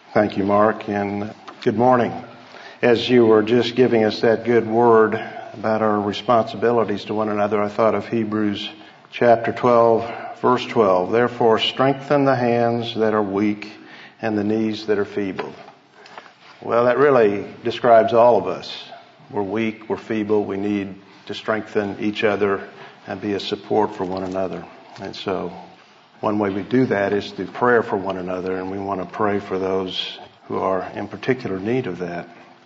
Thank you, Mark, and good morning. As you were just giving us that good word about our responsibilities to one another, I thought of Hebrews chapter 12, verse 12. Therefore, strengthen the hands that are weak and the knees that are feeble. Well, that really describes all of us. We're weak, we're feeble, we need to strengthen each other and be a support for one another. And so one way we do that is through prayer for one another, and we want to pray for those who are in particular need of that.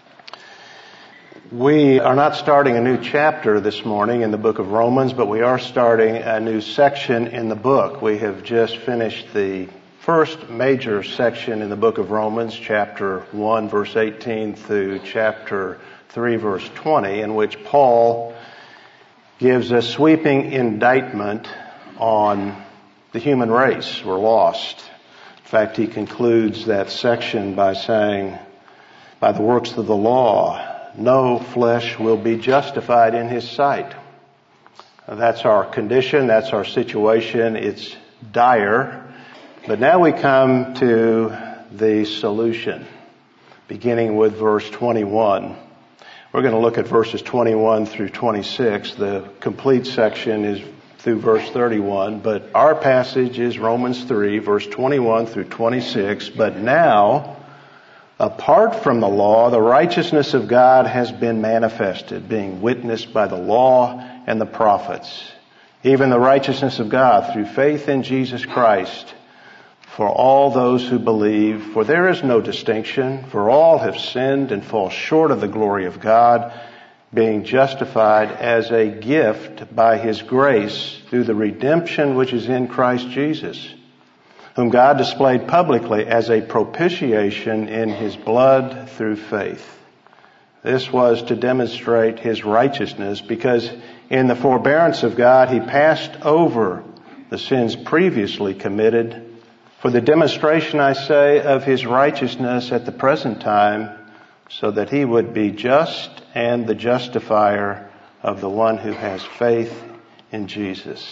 We are not starting a new chapter this morning in the book of Romans, but we are starting a new section in the book. We have just finished the first major section in the book of Romans, chapter 1, verse 18 through chapter 3, verse 20, in which Paul gives a sweeping indictment on the human race. We're lost. In fact, he concludes that section by saying, by the works of the law, no flesh will be justified in his sight. That's our condition. That's our situation. It's dire. But now we come to the solution, beginning with verse 21. We're going to look at verses 21 through 26. The complete section is through verse 31, but our passage is Romans 3, verse 21 through 26. But now, apart from the law, the righteousness of God has been manifested, being witnessed by the law and the prophets, even the righteousness of God through faith in Jesus Christ for all those who believe. For there is no distinction, for all have sinned and fall short of the glory of God, being justified as a gift by His grace through the redemption which is in Christ Jesus, whom God displayed publicly as a propitiation in His blood through faith. This was to demonstrate His righteousness, because in the forbearance of God He passed over the sins previously committed, for the demonstration, I say, of His righteousness at the present time, so that He would be just and the justifier of the one who has faith in Jesus.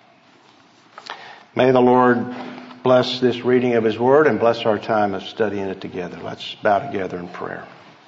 May the Lord bless this reading of His Word and bless our time of studying it together. Let's bow together in prayer.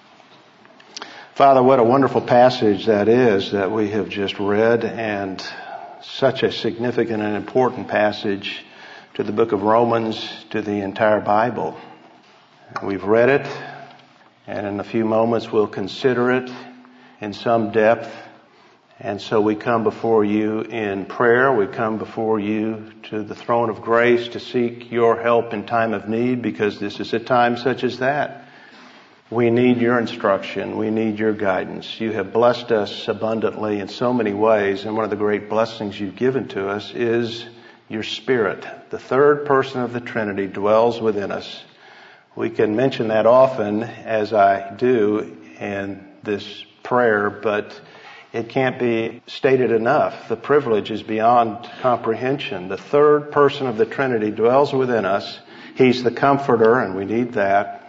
Father, what a wonderful passage that is that we have just read, and such a significant and important passage to the book of Romans, to the entire Bible. We've read it, and in a few moments we'll consider it in some depth. And so we come before you in prayer. We come before you to the throne of grace to seek your help in time of need, because this is a time such as that. We need your instruction. We need your guidance. You have blessed us abundantly in so many ways, and one of the great blessings you've given to us is your Spirit. The third person of the Trinity dwells within us. We can mention that often, as I do in this prayer, but it can't be stated enough. The privilege is beyond comprehension. The third person of the Trinity dwells within us. He's the Comforter, and we need that.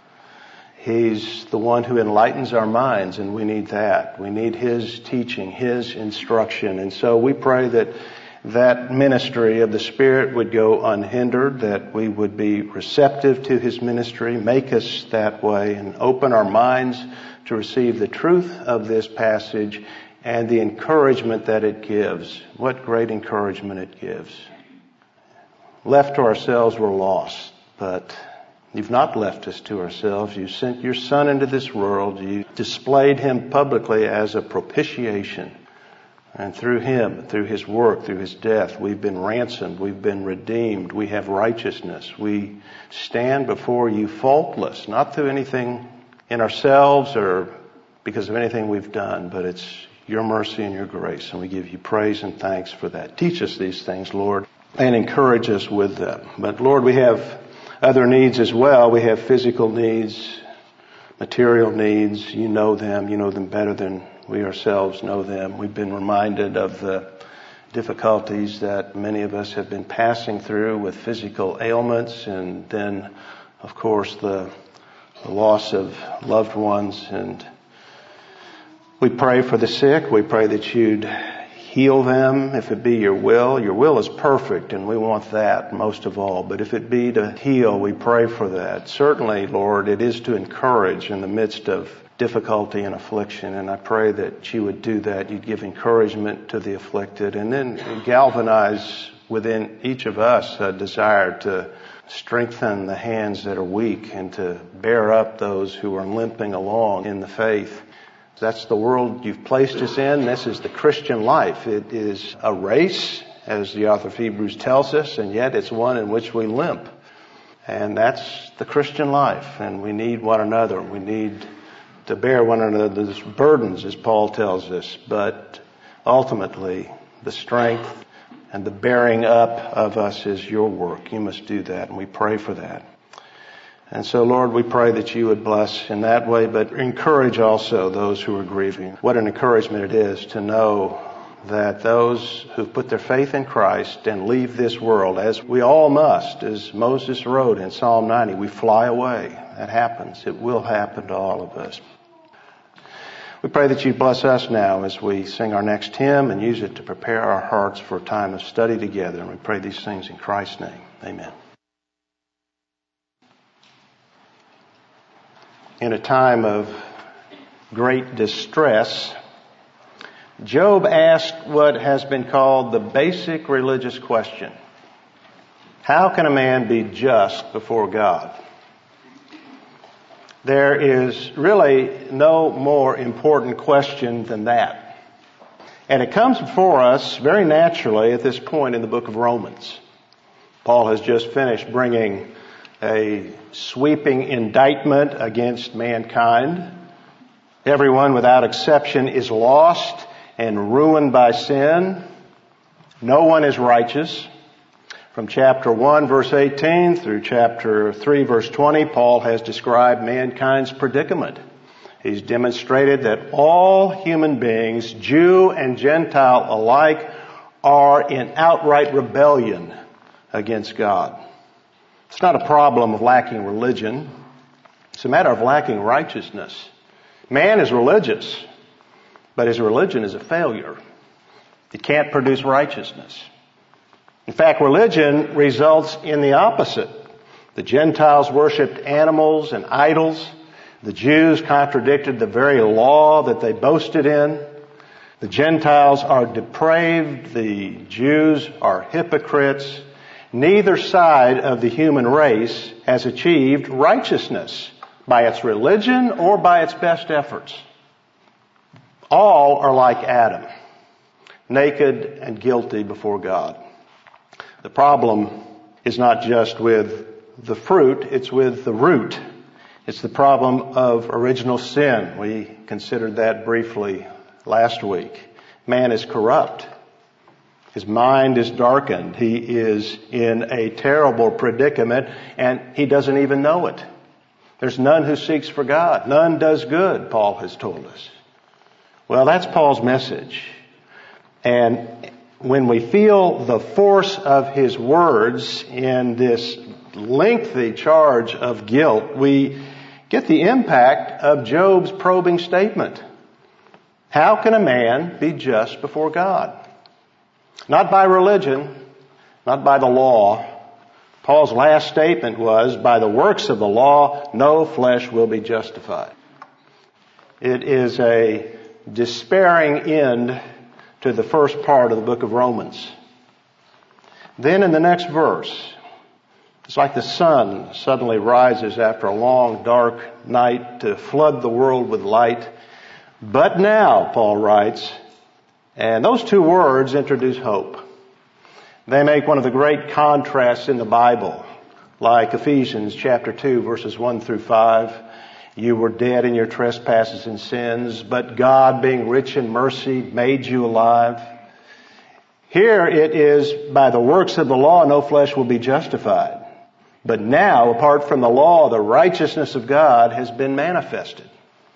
He's the one who enlightens our minds, and we need that. We need His teaching, His instruction. And so we pray that ministry of the Spirit would go unhindered, that we would be receptive to His ministry, make us that way, and open our minds to receive the truth of this passage and the encouragement that it gives. What great encouragement it gives. Left to ourselves, we're lost, but you've not left us to ourselves. You sent your Son into this world. You displayed Him publicly as a propitiation. And through Him, through His work, through His death, we've been ransomed, we've been redeemed, we have righteousness. We stand before you faultless, not through anything in ourselves or because of anything we've done, but it's your mercy and your grace, and we give you praise and thanks for that. Teach us these things, Lord, and encourage us with them. But Lord, we have other needs as well. We have physical needs, material needs. You know them better than we ourselves know them. We've been reminded of the difficulties that many of us have been passing through with physical ailments, and then, of course, the loss of loved ones. And we pray for the sick. We pray that you'd heal them, if it be your will. Your will is perfect, and we want that most of all. But if it be to heal, we pray for that. Certainly, Lord, it is to encourage in the midst of difficulty and affliction, and I pray that you would do that. You'd give encouragement to the afflicted, and then galvanize within each of us a desire to strengthen the hands that are weak and to bear up those who are limping along in the faith. That's the world you've placed us in. This is the Christian life. It is a race, as the author of Hebrews tells us, and yet it's one in which we limp. And that's the Christian life, and we need one another. We need to bear one another's burdens, as Paul tells us, but ultimately the strength and the bearing up of us is your work. You must do that, and we pray for that. And so, Lord, we pray that you would bless in that way, but encourage also those who are grieving. What an encouragement it is to know that those who put their faith in Christ and leave this world, as we all must, as Moses wrote in Psalm 90, we fly away. That happens. It will happen to all of us. We pray that you bless us now as we sing our next hymn and use it to prepare our hearts for a time of study together. And we pray these things in Christ's name. Amen. In a time of great distress, Job asked what has been called the basic religious question. How can a man be just before God? There is really no more important question than that. And it comes before us very naturally at this point in the book of Romans. Paul has just finished bringing a sweeping indictment against mankind. Everyone without exception is lost and ruined by sin. No one is righteous. From chapter 1, verse 18 through chapter 3, verse 20, Paul has described mankind's predicament. He's demonstrated that all human beings, Jew and Gentile alike, are in outright rebellion against God. It's not a problem of lacking religion. It's a matter of lacking righteousness. Man is religious, but his religion is a failure. It can't produce righteousness. In fact, religion results in the opposite. The Gentiles worshipped animals and idols. The Jews contradicted the very law that they boasted in. The Gentiles are depraved. The Jews are hypocrites. Neither side of the human race has achieved righteousness by its religion or by its best efforts. All are like Adam, naked and guilty before God. The problem is not just with the fruit, it's with the root. It's the problem of original sin. We considered that briefly last week. Man is corrupt. His mind is darkened. He is in a terrible predicament, and he doesn't even know it. There's none who seeks for God. None does good, Paul has told us. Well, that's Paul's message. And when we feel the force of his words in this lengthy charge of guilt, we get the impact of Job's probing statement. How can a man be just before God? Not by religion, not by the law. Paul's last statement was, by the works of the law, no flesh will be justified. It is a despairing end to the first part of the book of Romans. Then in the next verse, it's like the sun suddenly rises after a long dark night to flood the world with light. But now, Paul writes, and those two words introduce hope. They make one of the great contrasts in the Bible, like Ephesians chapter 2, verses 1 through 5. You were dead in your trespasses and sins, but God, being rich in mercy, made you alive. Here it is, by the works of the law, no flesh will be justified. But now, apart from the law, the righteousness of God has been manifested.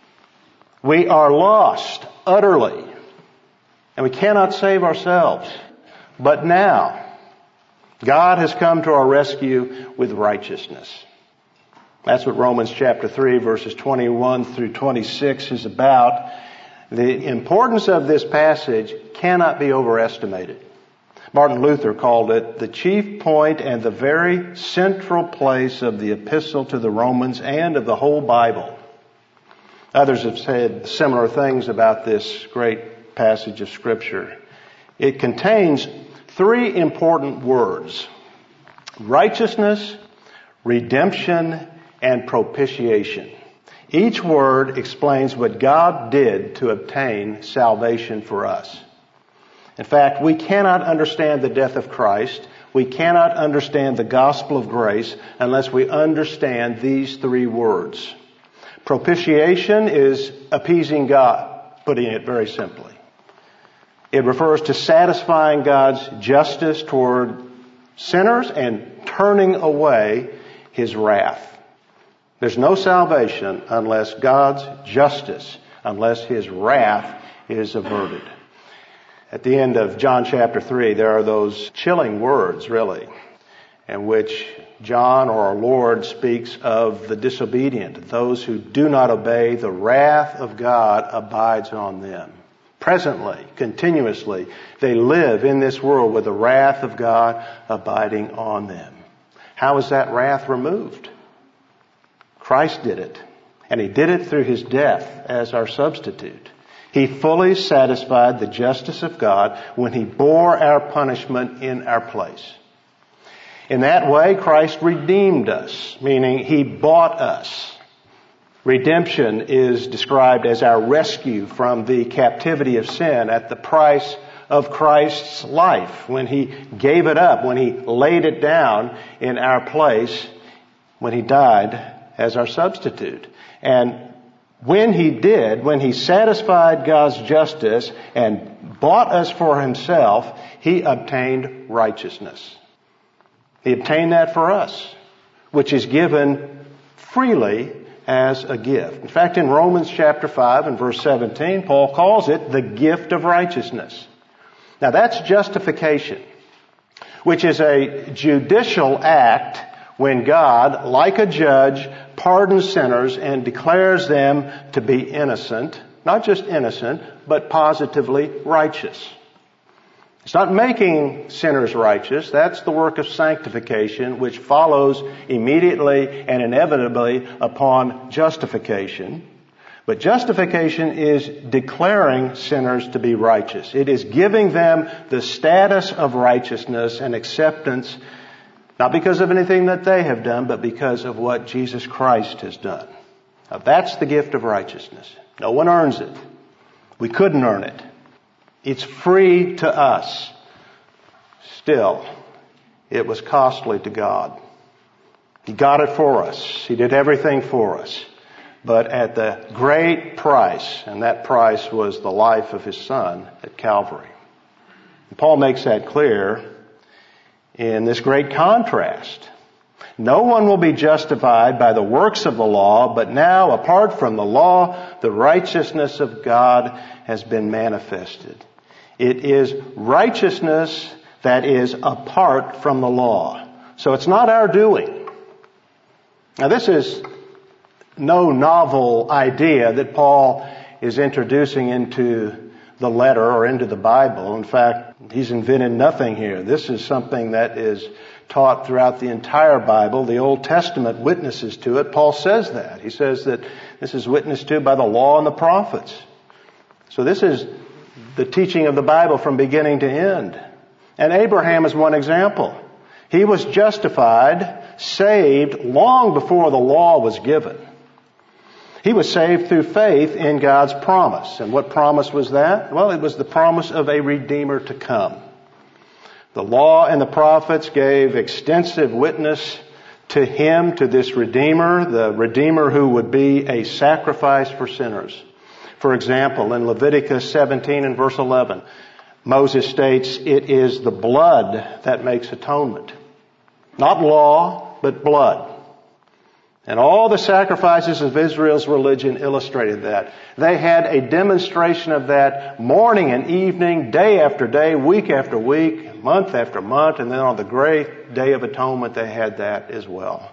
We are lost utterly, and we cannot save ourselves. But now, God has come to our rescue with righteousness. That's what Romans chapter 3 verses 21 through 26 is about. The importance of this passage cannot be overestimated. Martin Luther called it the chief point and the very central place of the epistle to the Romans and of the whole Bible. Others have said similar things about this great passage of Scripture. It contains three important words: righteousness, redemption, and propitiation. Each word explains what God did to obtain salvation for us. In fact, we cannot understand the death of Christ, we cannot understand the gospel of grace unless we understand these three words. Propitiation is appeasing God, putting it very simply. It refers to satisfying God's justice toward sinners and turning away His wrath. There's no salvation unless God's justice, unless His wrath is averted. At the end of John chapter 3, there are those chilling words, really, in which John or our Lord speaks of the disobedient, those who do not obey. The wrath of God abides on them. Presently, continuously, they live in this world with the wrath of God abiding on them. How is that wrath removed? Christ did it, and He did it through His death as our substitute. He fully satisfied the justice of God when He bore our punishment in our place. In that way, Christ redeemed us, meaning He bought us. Redemption is described as our rescue from the captivity of sin at the price of Christ's life, when He gave it up, when He laid it down in our place, when He died as our substitute. And when He did, when He satisfied God's justice and bought us for Himself, He obtained righteousness. He obtained that for us, which is given freely as a gift. In fact, in Romans chapter 5 and verse 17, Paul calls it the gift of righteousness. Now that's justification, which is a judicial act when God, like a judge, pardons sinners and declares them to be innocent, not just innocent, but positively righteous. It's not making sinners righteous. That's the work of sanctification, which follows immediately and inevitably upon justification. But justification is declaring sinners to be righteous. It is giving them the status of righteousness and acceptance, not because of anything that they have done, but because of what Jesus Christ has done. Now that's the gift of righteousness. No one earns it. We couldn't earn it. It's free to us. Still, it was costly to God. He got it for us. He did everything for us. But at the great price, and that price was the life of His Son at Calvary. And Paul makes that clear in this great contrast. No one will be justified by the works of the law, but now, apart from the law, the righteousness of God has been manifested. It is righteousness that is apart from the law. So it's not our doing. Now this is no novel idea that Paul is introducing into the letter or into the Bible. In fact, he's invented nothing here. This is something that is taught throughout the entire Bible. The Old Testament witnesses to it. Paul says that. He says that this is witnessed to by the law and the prophets. So this is the teaching of the Bible from beginning to end. And Abraham is one example. He was justified, saved long before the law was given. He was saved through faith in God's promise. And what promise was that? Well, it was the promise of a Redeemer to come. The law and the prophets gave extensive witness to Him, to this Redeemer, the Redeemer who would be a sacrifice for sinners. For example, in Leviticus 17 and verse 11, Moses states, "It is the blood that makes atonement." Not law, but blood. And all the sacrifices of Israel's religion illustrated that. They had a demonstration of that morning and evening, day after day, week after week, month after month, and then on the great Day of Atonement they had that as well.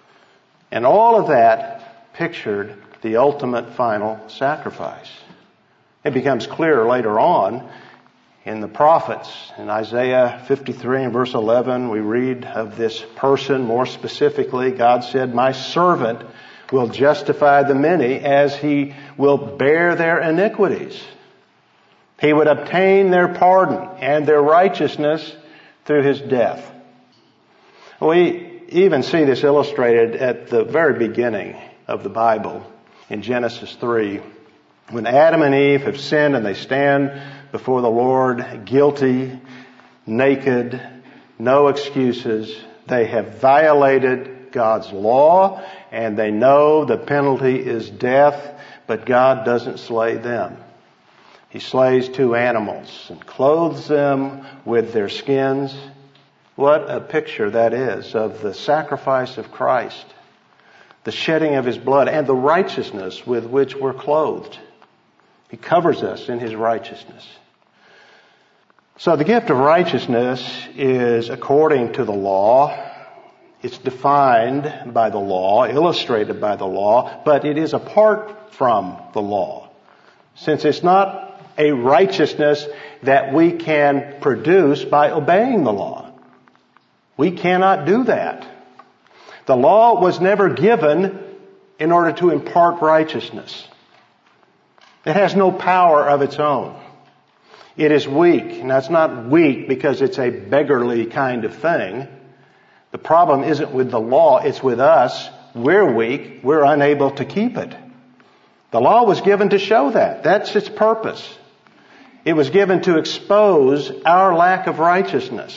And all of that pictured the ultimate final sacrifice. It becomes clearer later on in the prophets. In Isaiah 53 and verse 11, we read of this person more specifically. God said, "My servant will justify the many as he will bear their iniquities. He would obtain their pardon and their righteousness through his death." We even see this illustrated at the very beginning of the Bible in Genesis 3. When Adam and Eve have sinned and they stand before the Lord guilty, naked, no excuses, they have violated God's law and they know the penalty is death, but God doesn't slay them. He slays 2 animals and clothes them with their skins. What a picture that is of the sacrifice of Christ, the shedding of his blood, and the righteousness with which we're clothed. He covers us in his righteousness. So the gift of righteousness is according to the law. It's defined by the law, illustrated by the law, but it is apart from the law. Since it's not a righteousness that we can produce by obeying the law. We cannot do that. The law was never given in order to impart righteousness. It has no power of its own. It is weak. Now, it's not weak because it's a beggarly kind of thing. The problem isn't with the law, it's with us. We're weak. We're unable to keep it. The law was given to show that. That's its purpose. It was given to expose our lack of righteousness.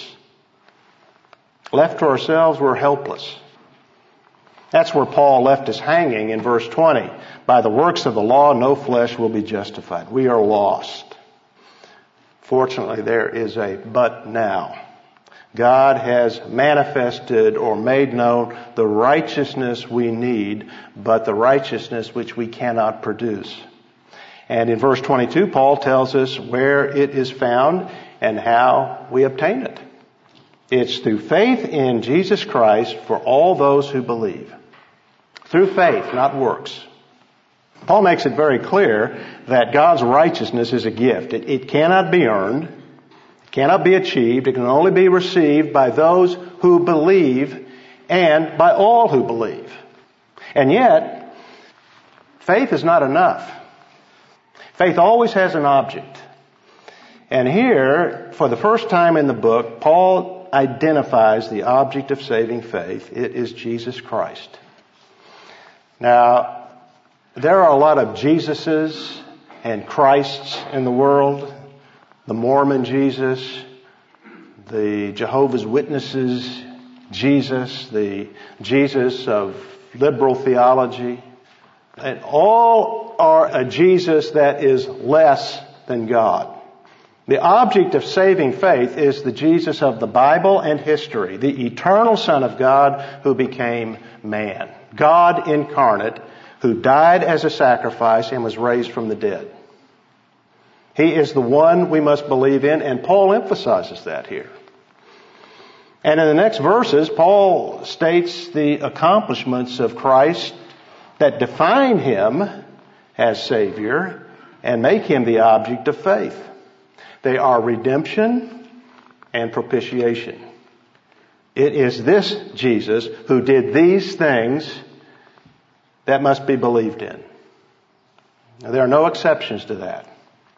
Left to ourselves, we're helpless. That's where Paul left us hanging in verse 20. By the works of the law, no flesh will be justified. We are lost. Fortunately, there is a but now. God has manifested or made known the righteousness we need, but the righteousness which we cannot produce. And in verse 22, Paul tells us where it is found and how we obtain it. It's through faith in Jesus Christ for all those who believe. Through faith, not works. Paul makes it very clear that God's righteousness is a gift. It cannot be earned. It cannot be achieved. It can only be received by those who believe and by all who believe. And yet, faith is not enough. Faith always has an object. And here, for the first time in the book, Paul identifies the object of saving faith. It is Jesus Christ. Now, there are a lot of Jesuses and Christs in the world. The Mormon Jesus, the Jehovah's Witnesses Jesus, the Jesus of liberal theology. And all are a Jesus that is less than God. The object of saving faith is the Jesus of the Bible and history, the eternal Son of God who became man. God incarnate, who died as a sacrifice and was raised from the dead. He is the one we must believe in, and Paul emphasizes that here. And in the next verses, Paul states the accomplishments of Christ that define him as Savior and make him the object of faith. They are redemption and propitiation. It is this Jesus who did these things that must be believed in. Now, there are no exceptions to that.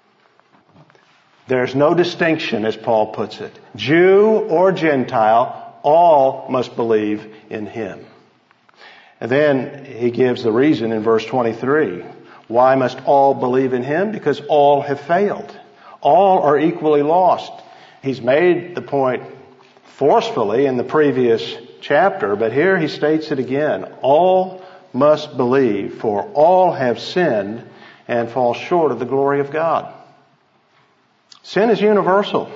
There's no distinction, as Paul puts it. Jew or Gentile, all must believe in him. And then he gives the reason in verse 23. Why must all believe in him? Because all have failed. All are equally lost. He's made the point forcefully in the previous chapter, but here he states it again. All must believe, for all have sinned and fall short of the glory of God. Sin is universal.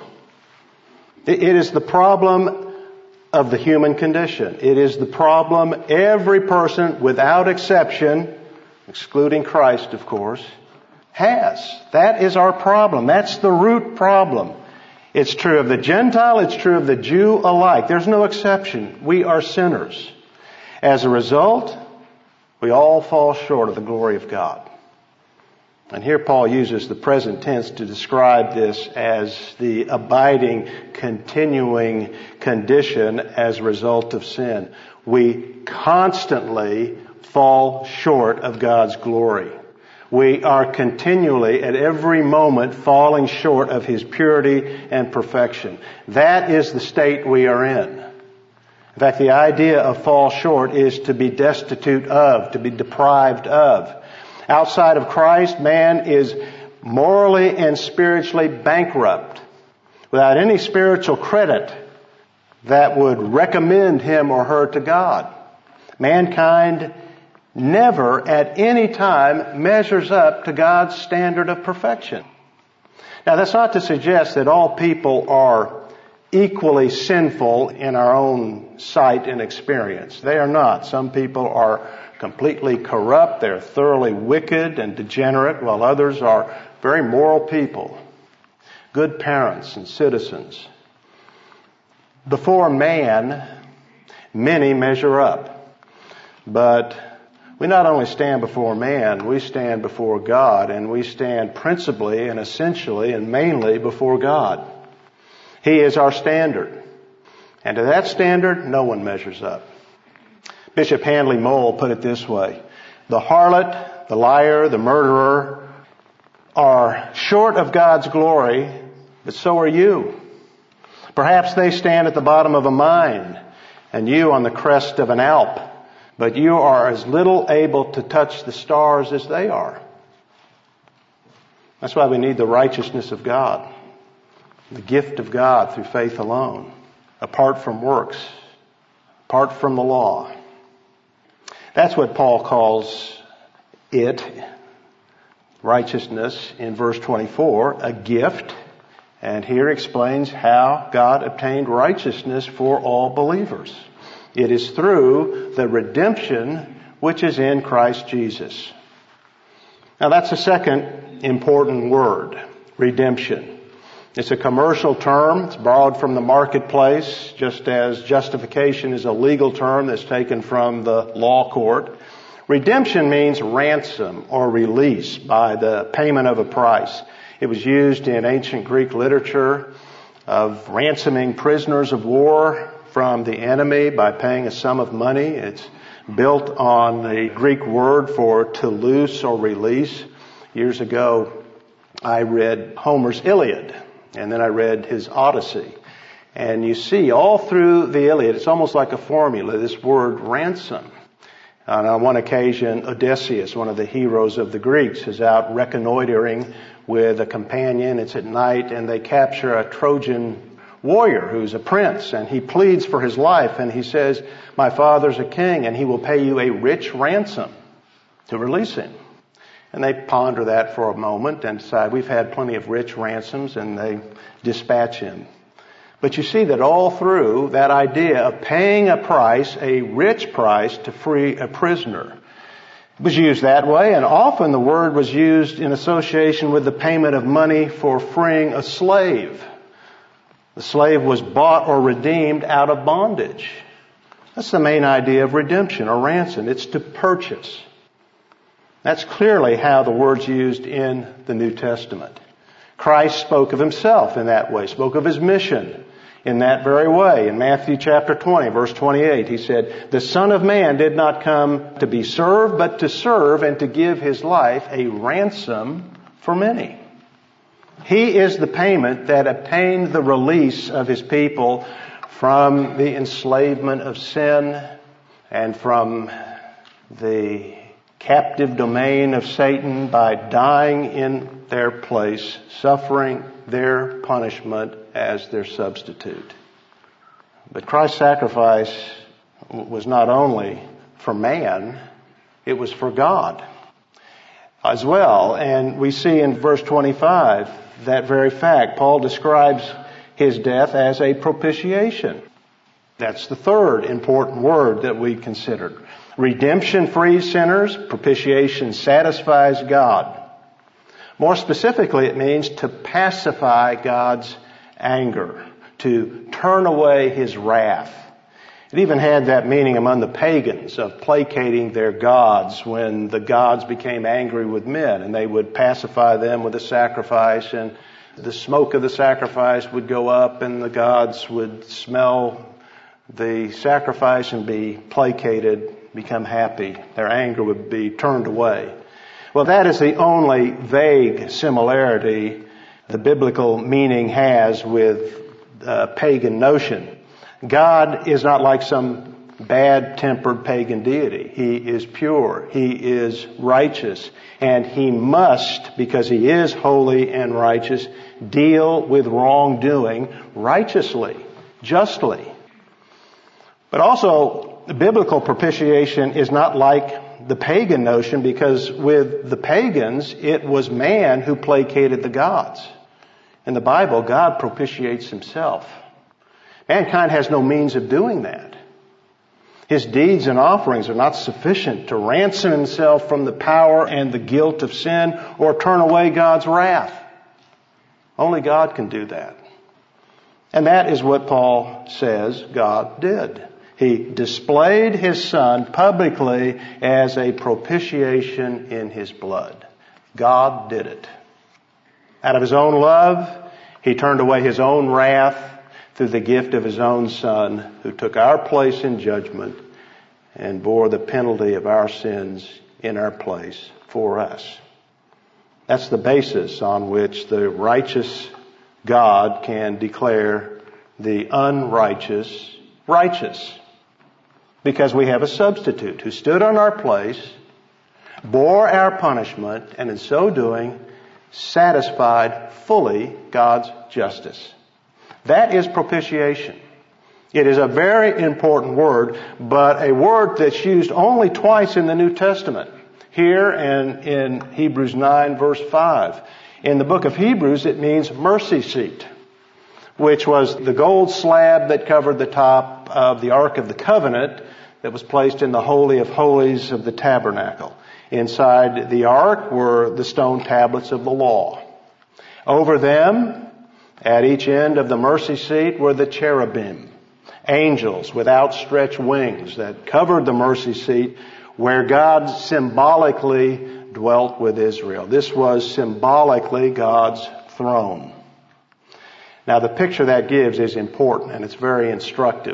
It is the problem of the human condition. It is the problem every person, without exception, excluding Christ, of course, has. That is our problem. That's the root problem. It's true of the Gentile, it's true of the Jew alike. There's no exception. We are sinners. As a result, we all fall short of the glory of God. And here Paul uses the present tense to describe this as the abiding, continuing condition as a result of sin. We constantly fall short of God's glory. We are continually, at every moment, falling short of His purity and perfection. That is the state we are in. In fact, the idea of fall short is to be destitute of, to be deprived of. Outside of Christ, man is morally and spiritually bankrupt, without any spiritual credit that would recommend him or her to God. Mankind never at any time measures up to God's standard of perfection. Now, that's not to suggest that all people are equally sinful in our own sight and experience. They are not. Some people are completely corrupt. They're thoroughly wicked and degenerate, while others are very moral people, good parents and citizens. Before man, many measure up. But we not only stand before man, we stand before God, and we stand principally and essentially and mainly before God. He is our standard. And to that standard, no one measures up. Bishop Handley Moule put it this way: the harlot, the liar, the murderer are short of God's glory, but so are you. Perhaps they stand at the bottom of a mine and you on the crest of an Alp, but you are as little able to touch the stars as they are. That's why we need the righteousness of God, the gift of God through faith alone, apart from works, apart from the law. That's what Paul calls it, righteousness, in verse 24, a gift. And here explains how God obtained righteousness for all believers. It is through the redemption which is in Christ Jesus. Now that's the second important word, redemption. It's a commercial term. It's borrowed from the marketplace, just as justification is a legal term that's taken from the law court. Redemption means ransom or release by the payment of a price. It was used in ancient Greek literature of ransoming prisoners of war from the enemy by paying a sum of money. It's built on the Greek word for to loose or release. Years ago, I read Homer's Iliad, and then I read his Odyssey. And you see all through the Iliad, it's almost like a formula, this word ransom. And on one occasion, Odysseus, one of the heroes of the Greeks, is out reconnoitering with a companion. It's at night, and they capture a Trojan warrior who's a prince, and he pleads for his life, and he says, "My father's a king, and he will pay you a rich ransom to release him." And they ponder that for a moment and decide, we've had plenty of rich ransoms, and they dispatch him. But you see that all through that idea of paying a price, a rich price, to free a prisoner, it was used that way, and often the word was used in association with the payment of money for freeing a slave. The slave was bought or redeemed out of bondage. That's the main idea of redemption or ransom. It's to purchase. That's clearly how the word's used in the New Testament. Christ spoke of himself in that way, spoke of his mission in that very way. In Matthew chapter 20, verse 28, he said, "The Son of Man did not come to be served, but to serve and to give his life a ransom for many." He is the payment that obtained the release of his people from the enslavement of sin and from the captive domain of Satan by dying in their place, suffering their punishment as their substitute. But Christ's sacrifice was not only for man, it was for God as well. And we see in verse 25 that very fact. Paul describes his death as a propitiation. That's the third important word that we considered. Redemption frees sinners. Propitiation satisfies God. More specifically, it means to pacify God's anger, to turn away his wrath. It even had that meaning among the pagans of placating their gods when the gods became angry with men, and they would pacify them with a sacrifice, and the smoke of the sacrifice would go up and the gods would smell the sacrifice and be placated, become happy. Their anger would be turned away. Well, that is the only vague similarity the biblical meaning has with pagan notion. God is not like some bad-tempered pagan deity. He is pure. He is righteous. And He must, because He is holy and righteous, deal with wrongdoing righteously, justly. But also, the biblical propitiation is not like the pagan notion, because with the pagans, it was man who placated the gods. In the Bible, God propitiates Himself. Mankind has no means of doing that. His deeds and offerings are not sufficient to ransom himself from the power and the guilt of sin or turn away God's wrath. Only God can do that. And that is what Paul says God did. He displayed His Son publicly as a propitiation in His blood. God did it. Out of His own love, He turned away His own wrath through the gift of His own Son, who took our place in judgment and bore the penalty of our sins in our place for us. That's the basis on which the righteous God can declare the unrighteous righteous. Because we have a substitute who stood on our place, bore our punishment, and in so doing, satisfied fully God's justice. That is propitiation. It is a very important word, but a word that's used only twice in the New Testament. Here and in Hebrews 9 verse 5. In the book of Hebrews, it means mercy seat, which was the gold slab that covered the top of the Ark of the Covenant that was placed in the Holy of Holies of the tabernacle. Inside the Ark were the stone tablets of the law. Over them, at each end of the mercy seat, were the cherubim, angels with outstretched wings that covered the mercy seat where God symbolically dwelt with Israel. This was symbolically God's throne. Now, the picture that gives is important, and it's very instructive.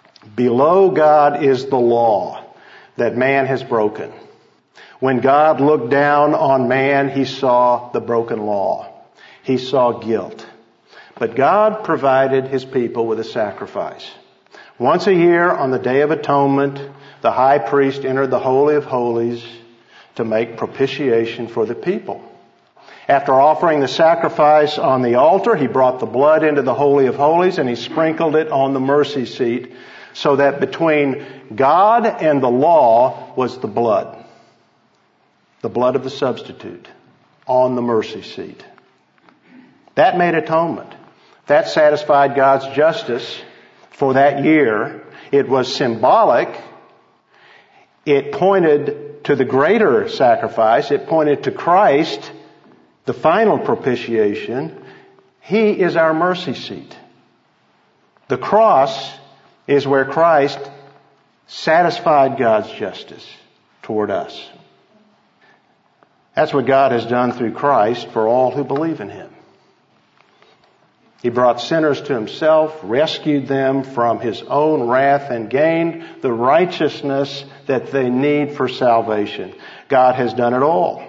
Below God is the law that man has broken. When God looked down on man, He saw the broken law. He saw guilt. But God provided His people with a sacrifice. Once a year on the Day of Atonement, the high priest entered the Holy of Holies to make propitiation for the people. After offering the sacrifice on the altar, he brought the blood into the Holy of Holies and he sprinkled it on the mercy seat, so that between God and the law was the blood of the substitute on the mercy seat. That made atonement. That satisfied God's justice for that year. It was symbolic. It pointed to the greater sacrifice. It pointed to Christ, the final propitiation. He is our mercy seat. The cross is where Christ satisfied God's justice toward us. That's what God has done through Christ for all who believe in Him. He brought sinners to Himself, rescued them from His own wrath, and gained the righteousness that they need for salvation. God has done it all.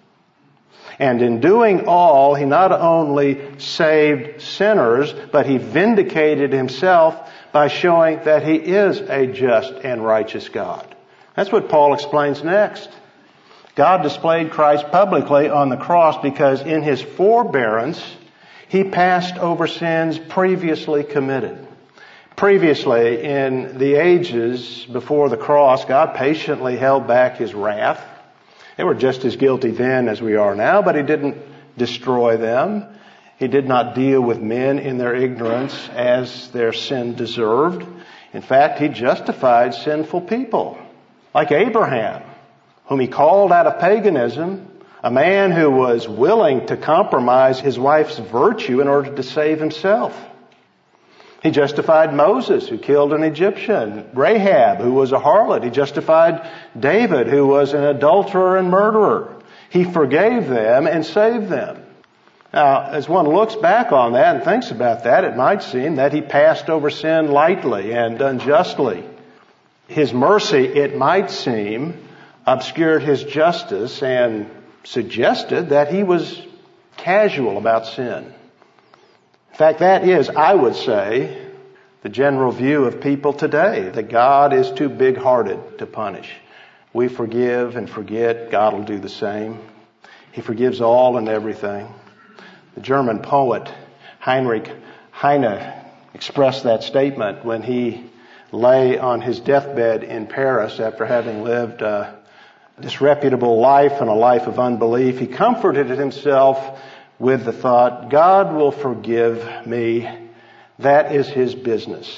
And in doing all, He not only saved sinners, but He vindicated Himself by showing that He is a just and righteous God. That's what Paul explains next. God displayed Christ publicly on the cross because in His forbearance, He passed over sins previously committed. Previously, in the ages before the cross, God patiently held back His wrath. They were just as guilty then as we are now, but He didn't destroy them. He did not deal with men in their ignorance as their sin deserved. In fact, He justified sinful people, like Abraham, whom He called out of paganism, a man who was willing to compromise his wife's virtue in order to save himself. He justified Moses, who killed an Egyptian, Rahab, who was a harlot. He justified David, who was an adulterer and murderer. He forgave them and saved them. Now, as one looks back on that and thinks about that, it might seem that he passed over sin lightly and unjustly. His mercy, it might seem, obscured his justice and suggested that he was casual about sin. In fact, that is, I would say, the general view of people today, that God is too big-hearted to punish. We forgive and forget. God will do the same. He forgives all and everything. The German poet Heinrich Heine expressed that statement when he lay on his deathbed in Paris after having lived a disreputable life and a life of unbelief. He comforted himself with the thought, God will forgive me. That is His business.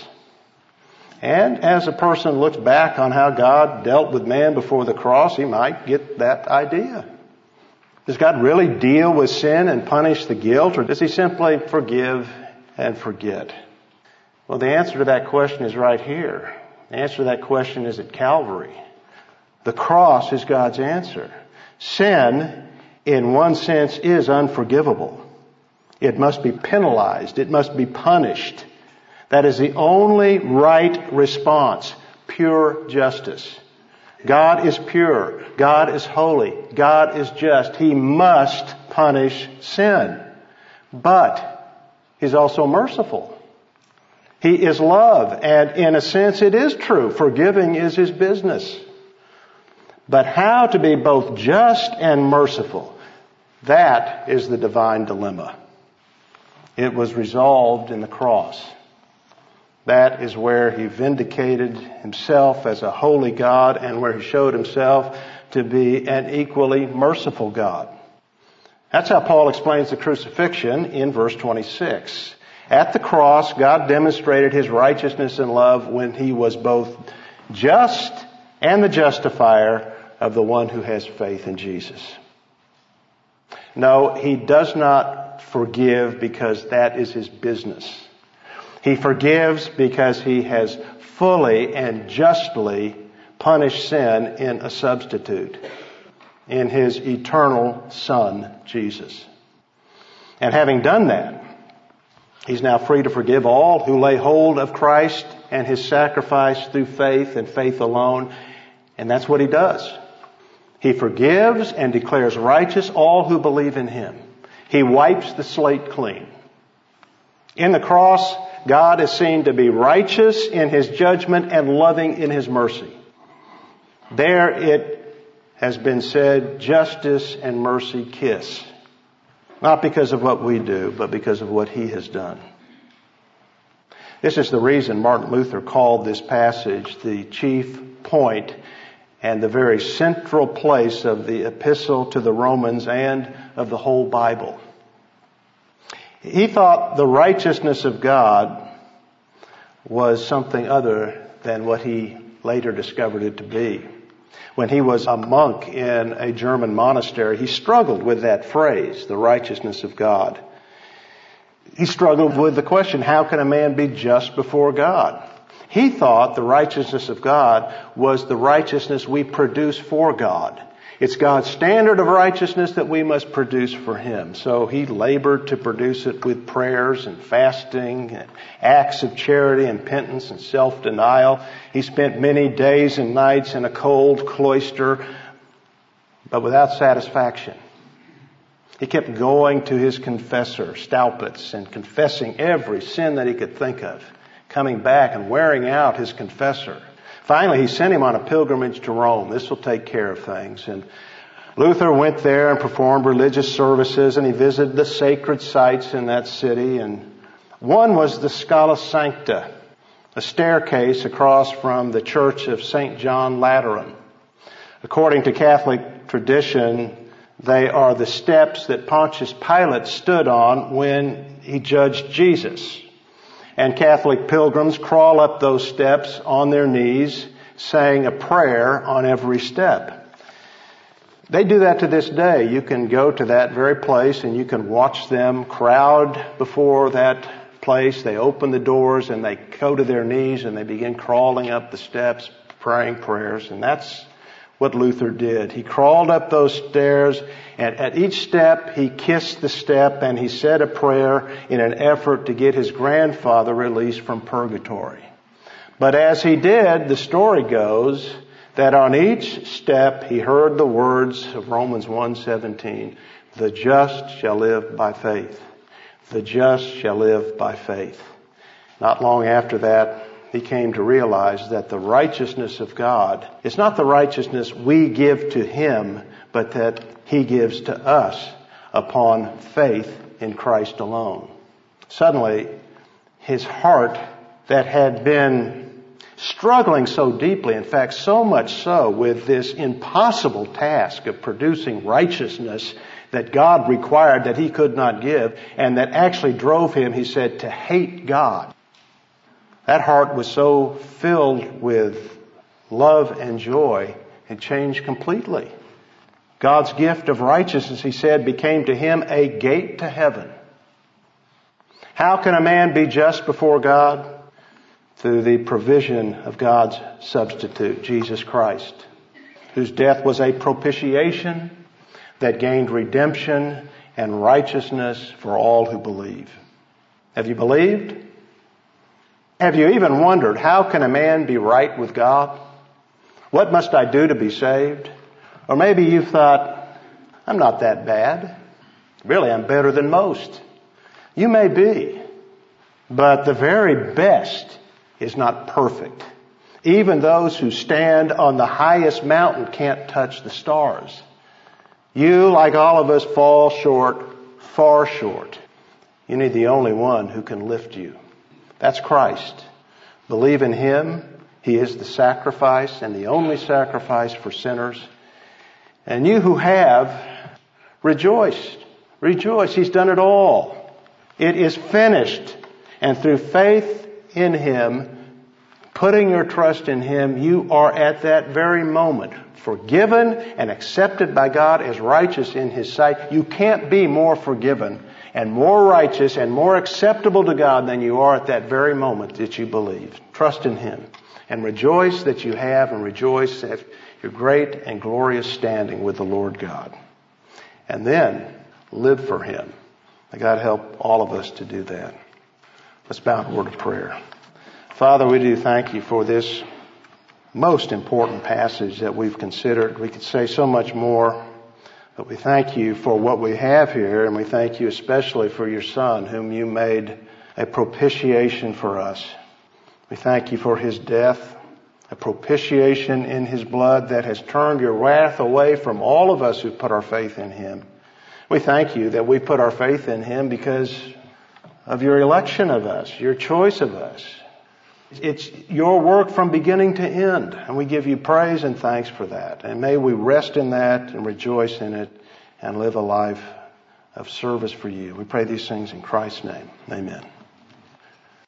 And as a person looks back on how God dealt with man before the cross, he might get that idea. Does God really deal with sin and punish the guilt, or does He simply forgive and forget? Well, the answer to that question is right here. The answer to that question is at Calvary. The cross is God's answer. Sin, in one sense, is unforgivable. It must be penalized. It must be punished. That is the only right response. Pure justice. God is pure. God is holy. God is just. He must punish sin. But He's also merciful. He is love. And in a sense, it is true. Forgiving is His business. But how to be both just and merciful, that is the divine dilemma. It was resolved in the cross. That is where He vindicated Himself as a holy God and where He showed Himself to be an equally merciful God. That's how Paul explains the crucifixion in verse 26. At the cross, God demonstrated His righteousness and love when He was both just and the justifier of the one who has faith in Jesus. No, He does not forgive because that is His business. He forgives because He has fully and justly punished sin in a substitute, in His eternal Son, Jesus. And having done that, He's now free to forgive all who lay hold of Christ and His sacrifice through faith and faith alone. And that's what He does. He forgives and declares righteous all who believe in Him. He wipes the slate clean. In the cross, God is seen to be righteous in His judgment and loving in His mercy. There it has been said, justice and mercy kiss. Not because of what we do, but because of what He has done. This is the reason Martin Luther called this passage the chief point and the very central place of the epistle to the Romans and of the whole Bible. He thought the righteousness of God was something other than what he later discovered it to be. When he was a monk in a German monastery, he struggled with that phrase, the righteousness of God. He struggled with the question, how can a man be just before God? He thought the righteousness of God was the righteousness we produce for God. It's God's standard of righteousness that we must produce for Him. So he labored to produce it with prayers and fasting, and acts of charity and penance and self-denial. He spent many days and nights in a cold cloister, but without satisfaction. He kept going to his confessor, Staupitz, and confessing every sin that he could think of, coming back and wearing out his confessor. Finally, he sent him on a pilgrimage to Rome. This will take care of things. And Luther went there and performed religious services, and he visited the sacred sites in that city. And one was the Scala Sancta, a staircase across from the Church of St. John Lateran. According to Catholic tradition, they are the steps that Pontius Pilate stood on when he judged Jesus. And Catholic pilgrims crawl up those steps on their knees, saying a prayer on every step. They do that to this day. You can go to that very place and you can watch them crowd before that place. They open the doors and they go to their knees and they begin crawling up the steps, praying prayers. And that's what Luther did. He crawled up those stairs, and at each step he kissed the step and he said a prayer in an effort to get his grandfather released from purgatory. But as he did, the story goes that on each step he heard the words of Romans 1:17, "The just shall live by faith. The just shall live by faith." Not long after that, he came to realize that the righteousness of God is not the righteousness we give to Him, but that He gives to us upon faith in Christ alone. Suddenly, his heart that had been struggling so deeply, in fact, so much so with this impossible task of producing righteousness that God required that he could not give, and that actually drove him, he said, to hate God. That heart was so filled with love and joy, it changed completely. God's gift of righteousness, he said, became to him a gate to heaven. How can a man be just before God? Through the provision of God's substitute, Jesus Christ, whose death was a propitiation that gained redemption and righteousness for all who believe. Have you believed? Have you even wondered, how can a man be right with God? What must I do to be saved? Or maybe you've thought, I'm not that bad. Really, I'm better than most. You may be, but the very best is not perfect. Even those who stand on the highest mountain can't touch the stars. You, like all of us, fall short, far short. You need the only one who can lift you. That's Christ. Believe in Him. He is the sacrifice and the only sacrifice for sinners. And you who have, rejoice. Rejoice. He's done it all. It is finished. And through faith in Him, putting your trust in Him, you are at that very moment forgiven and accepted by God as righteous in His sight. You can't be more forgiven and more righteous and more acceptable to God than you are at that very moment that you believe. Trust in Him and rejoice that you have, and rejoice at your great and glorious standing with the Lord God. And then live for Him. May God help all of us to do that. Let's bow in a word of prayer. Father, we do thank You for this most important passage that we've considered. We could say so much more, but we thank You for what we have here, and we thank You especially for Your Son, whom You made a propitiation for us. We thank You for His death, a propitiation in His blood that has turned Your wrath away from all of us who put our faith in Him. We thank You that we put our faith in Him because of Your election of us, Your choice of us. It's Your work from beginning to end, and we give You praise and thanks for that. And may we rest in that and rejoice in it and live a life of service for You. We pray these things in Christ's name. Amen.